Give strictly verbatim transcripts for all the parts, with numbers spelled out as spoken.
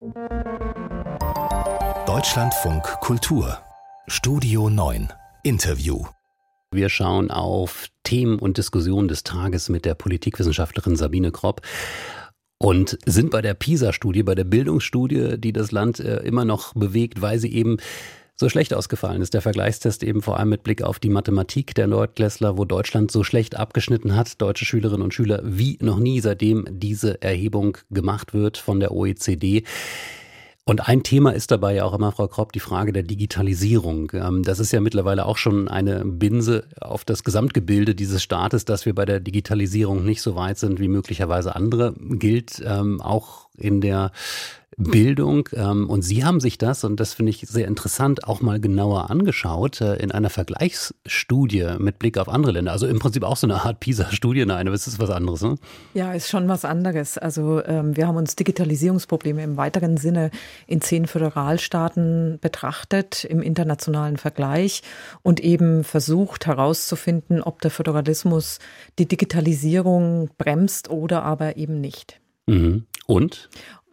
Deutschlandfunk Kultur Studio neun Interview. Wir schauen auf Themen und Diskussionen des Tages mit der Politikwissenschaftlerin Sabine Kropp und sind bei der PISA-Studie, bei der Bildungsstudie, die das Land äh, immer noch bewegt, weil sie eben so schlecht ausgefallen ist. Der Vergleichstest eben vor allem mit Blick auf die Mathematik der Neunklässler, wo Deutschland so schlecht abgeschnitten hat, deutsche Schülerinnen und Schüler wie noch nie, seitdem diese Erhebung gemacht wird von der O E C D. Und ein Thema ist dabei ja auch immer, Frau Kropp, die Frage der Digitalisierung. Das ist ja mittlerweile auch schon eine Binse auf das Gesamtgebilde dieses Staates, dass wir bei der Digitalisierung nicht so weit sind wie möglicherweise andere, gilt ähm, auch in der Bildung. Und Sie haben sich das, und das finde ich sehr interessant, auch mal genauer angeschaut in einer Vergleichsstudie mit Blick auf andere Länder. Also im Prinzip auch so eine Art PISA-Studie. Nein, aber es ist was anderes, ne? Ja, ist schon was anderes. Also ähm, wir haben uns Digitalisierungsprobleme im weiteren Sinne in zehn Föderalstaaten betrachtet im internationalen Vergleich und eben versucht herauszufinden, ob der Föderalismus die Digitalisierung bremst oder aber eben nicht. Mhm. Und?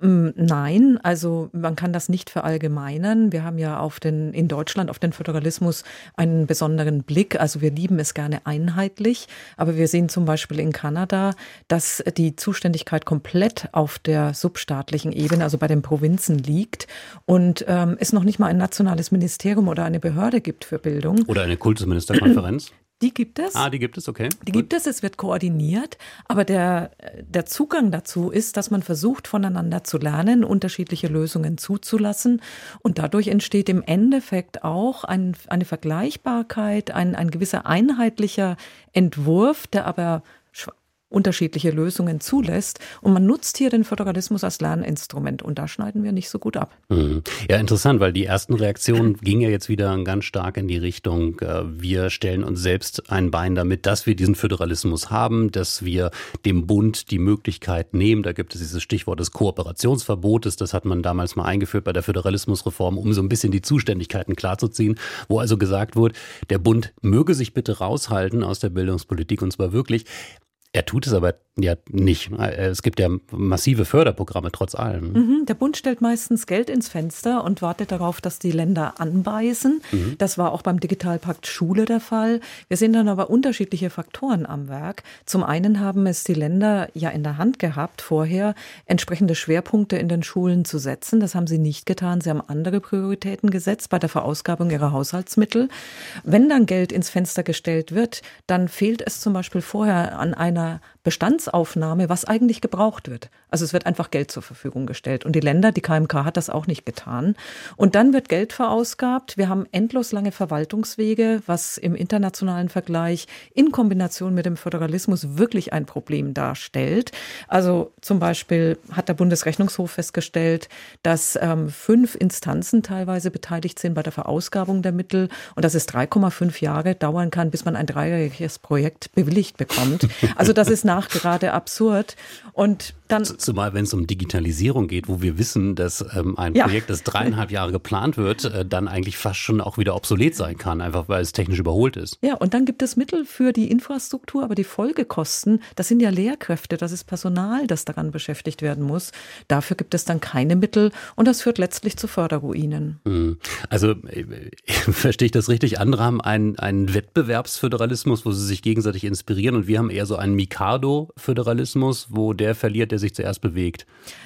Nein, also man kann das nicht verallgemeinern. Wir haben ja auf den, in Deutschland auf den Föderalismus einen besonderen Blick. Also wir lieben es gerne einheitlich. Aber wir sehen zum Beispiel in Kanada, dass die Zuständigkeit komplett auf der substaatlichen Ebene, also bei den Provinzen liegt und ähm, es noch nicht mal ein nationales Ministerium oder eine Behörde gibt für Bildung. Oder eine Kultusministerkonferenz. Die gibt es. Ah, die gibt es, okay. Die gibt es, es wird koordiniert, aber der, der Zugang dazu ist, dass man versucht, voneinander zu lernen, unterschiedliche Lösungen zuzulassen und dadurch entsteht im Endeffekt auch ein, eine Vergleichbarkeit, ein, ein gewisser einheitlicher Entwurf, der aber unterschiedliche Lösungen zulässt. Und man nutzt hier den Föderalismus als Lerninstrument. Und da schneiden wir nicht so gut ab. Ja, interessant, weil die ersten Reaktionen gingen ja jetzt wieder ganz stark in die Richtung, wir stellen uns selbst ein Bein damit, dass wir diesen Föderalismus haben, dass wir dem Bund die Möglichkeit nehmen. Da gibt es dieses Stichwort des Kooperationsverbotes. Das hat man damals mal eingeführt bei der Föderalismusreform, um so ein bisschen die Zuständigkeiten klarzuziehen, wo also gesagt wurde, der Bund möge sich bitte raushalten aus der Bildungspolitik und zwar wirklich. Er tut es aber ja nicht. Es gibt ja massive Förderprogramme trotz allem. Mhm, der Bund stellt meistens Geld ins Fenster und wartet darauf, dass die Länder anbeißen. Mhm. Das war auch beim Digitalpakt Schule der Fall. Wir sehen dann aber unterschiedliche Faktoren am Werk. Zum einen haben es die Länder ja in der Hand gehabt, vorher entsprechende Schwerpunkte in den Schulen zu setzen. Das haben sie nicht getan. Sie haben andere Prioritäten gesetzt bei der Verausgabung ihrer Haushaltsmittel. Wenn dann Geld ins Fenster gestellt wird, dann fehlt es zum Beispiel vorher an einer Bestandsaufnahme, was eigentlich gebraucht wird. Also es wird einfach Geld zur Verfügung gestellt. Und die Länder, die K M K hat das auch nicht getan. Und dann wird Geld verausgabt. Wir haben endlos lange Verwaltungswege, was im internationalen Vergleich in Kombination mit dem Föderalismus wirklich ein Problem darstellt. Also zum Beispiel hat der Bundesrechnungshof festgestellt, dass ähm, fünf Instanzen teilweise beteiligt sind bei der Verausgabung der Mittel und dass es drei Komma fünf Jahre dauern kann, bis man ein dreijähriges Projekt bewilligt bekommt. Also das ist nachgerade absurd. Und dann Zumal wenn es um Digitalisierung geht, wo wir wissen, dass ähm, ein ja. Projekt, das dreieinhalb Jahre geplant wird, äh, dann eigentlich fast schon auch wieder obsolet sein kann, einfach weil es technisch überholt ist. Ja, und dann gibt es Mittel für die Infrastruktur, aber die Folgekosten, das sind ja Lehrkräfte, das ist Personal, das daran beschäftigt werden muss. Dafür gibt es dann keine Mittel und das führt letztlich zu Förderruinen. Also verstehe ich das richtig? Andere haben einen, einen Wettbewerbsföderalismus, wo sie sich gegenseitig inspirieren und wir haben eher so einen Mikado-Föderalismus, wo der verliert, der sich zuerst bewegt.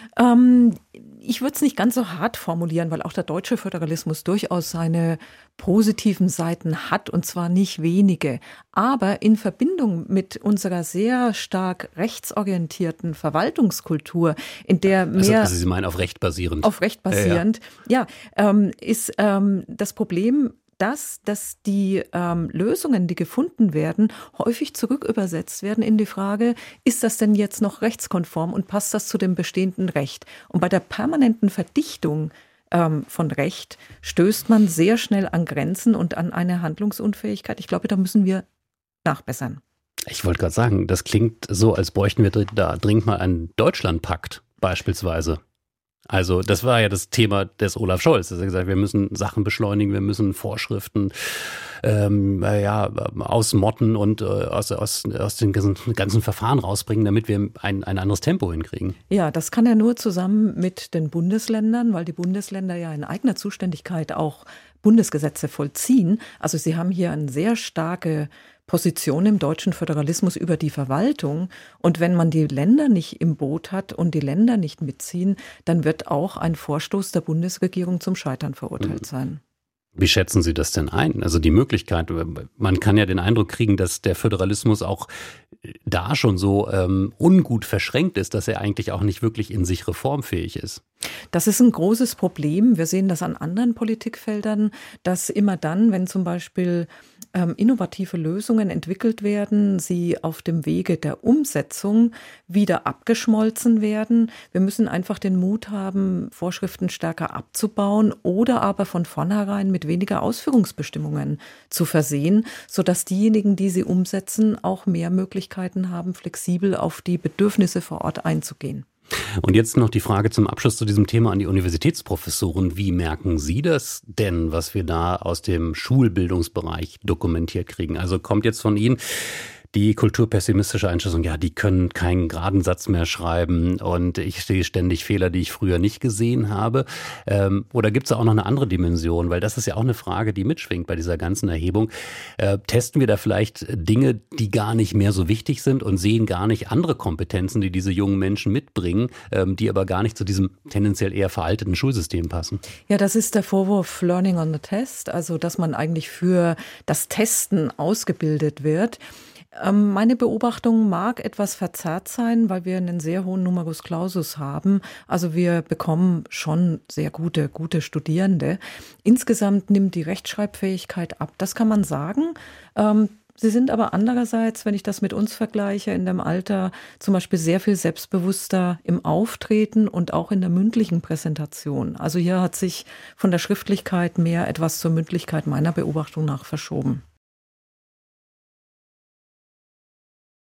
Ähm, ich würde es nicht ganz so hart formulieren, weil auch der deutsche Föderalismus durchaus seine positiven Seiten hat und zwar nicht wenige. Aber in Verbindung mit unserer sehr stark rechtsorientierten Verwaltungskultur, in der mehr… Also Sie meinen auf Recht basierend. Auf Recht basierend, ja, ja ähm, ist ähm, das Problem… Das, dass die ähm, Lösungen, die gefunden werden, häufig zurückübersetzt werden in die Frage, ist das denn jetzt noch rechtskonform und passt das zu dem bestehenden Recht? Und bei der permanenten Verdichtung ähm, von Recht stößt man sehr schnell an Grenzen und an eine Handlungsunfähigkeit. Ich glaube, da müssen wir nachbessern. Ich wollte gerade sagen, das klingt so, als bräuchten wir da dringend mal einen Deutschlandpakt beispielsweise. Also das war ja das Thema des Olaf Scholz. Er hat gesagt, wir müssen Sachen beschleunigen, wir müssen Vorschriften ähm, ja, ausmotten und äh, aus, aus, aus den ganzen, ganzen Verfahren rausbringen, damit wir ein, ein anderes Tempo hinkriegen. Ja, das kann er nur zusammen mit den Bundesländern, weil die Bundesländer ja in eigener Zuständigkeit auch Bundesgesetze vollziehen. Also sie haben hier eine sehr starke Position im deutschen Föderalismus über die Verwaltung. Und wenn man die Länder nicht im Boot hat und die Länder nicht mitziehen, dann wird auch ein Vorstoß der Bundesregierung zum Scheitern verurteilt sein. Wie schätzen Sie das denn ein? Also die Möglichkeit, man kann ja den Eindruck kriegen, dass der Föderalismus auch da schon so ähm, ungut verschränkt ist, dass er eigentlich auch nicht wirklich in sich reformfähig ist. Das ist ein großes Problem. Wir sehen das an anderen Politikfeldern, dass immer dann, wenn zum Beispiel ähm, innovative Lösungen entwickelt werden, sie auf dem Wege der Umsetzung wieder abgeschmolzen werden. Wir müssen einfach den Mut haben, Vorschriften stärker abzubauen oder aber von vornherein mit weniger Ausführungsbestimmungen zu versehen, sodass diejenigen, die sie umsetzen, auch mehr Möglichkeiten haben, flexibel auf die Bedürfnisse vor Ort einzugehen. Und jetzt noch die Frage zum Abschluss zu diesem Thema an die Universitätsprofessoren. Wie merken Sie das denn, was wir da aus dem Schulbildungsbereich dokumentiert kriegen? Also kommt jetzt von Ihnen die kulturpessimistische Einschätzung, ja, die können keinen geraden Satz mehr schreiben und ich sehe ständig Fehler, die ich früher nicht gesehen habe. Ähm, oder gibt es auch noch eine andere Dimension? Weil das ist ja auch eine Frage, die mitschwingt bei dieser ganzen Erhebung. Äh, testen wir da vielleicht Dinge, die gar nicht mehr so wichtig sind und sehen gar nicht andere Kompetenzen, die diese jungen Menschen mitbringen, ähm, die aber gar nicht zu diesem tendenziell eher veralteten Schulsystem passen? Ja, das ist der Vorwurf Learning on the Test, also dass man eigentlich für das Testen ausgebildet wird. Meine Beobachtung mag etwas verzerrt sein, weil wir einen sehr hohen Numerus Clausus haben. Also wir bekommen schon sehr gute, gute Studierende. Insgesamt nimmt die Rechtschreibfähigkeit ab, das kann man sagen. Sie sind aber andererseits, wenn ich das mit uns vergleiche, in dem Alter zum Beispiel sehr viel selbstbewusster im Auftreten und auch in der mündlichen Präsentation. Also hier hat sich von der Schriftlichkeit mehr etwas zur Mündlichkeit meiner Beobachtung nach verschoben.